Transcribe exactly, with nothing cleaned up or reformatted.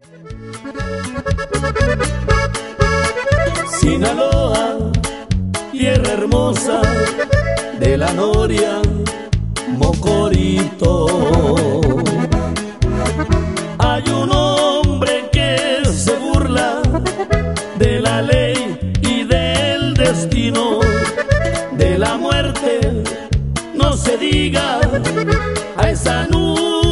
Sinaloa, tierra hermosa de la noria, Mocorito. Hay un hombre que se burla de la ley y del destino, de la muerte no se diga, a esa nube